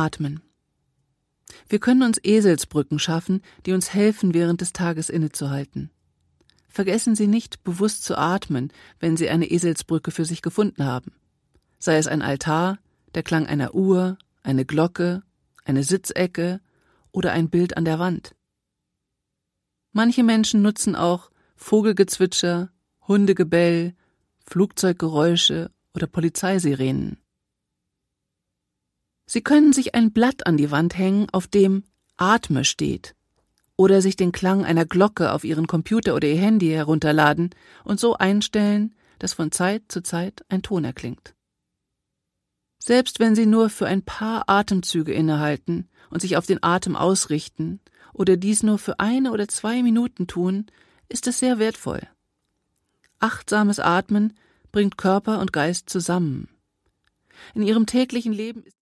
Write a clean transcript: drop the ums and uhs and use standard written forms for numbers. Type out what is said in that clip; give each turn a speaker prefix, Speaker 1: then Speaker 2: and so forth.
Speaker 1: Atmen. Wir können uns Eselsbrücken schaffen, die uns helfen, während des Tages innezuhalten. Vergessen Sie nicht, bewusst zu atmen, wenn Sie eine Eselsbrücke für sich gefunden haben. Sei es ein Altar, der Klang einer Uhr, eine Glocke, eine Sitzecke oder ein Bild an der Wand. Manche Menschen nutzen auch Vogelgezwitscher, Hundegebell, Flugzeuggeräusche oder Polizeisirenen. Sie können sich ein Blatt an die Wand hängen, auf dem Atme steht, oder sich den Klang einer Glocke auf Ihren Computer oder Ihr Handy herunterladen und so einstellen, dass von Zeit zu Zeit ein Ton erklingt. Selbst wenn Sie nur für ein paar Atemzüge innehalten und sich auf den Atem ausrichten oder dies nur für 1 oder 2 Minuten tun, ist es sehr wertvoll. Achtsames Atmen bringt Körper und Geist zusammen. In Ihrem täglichen Leben ist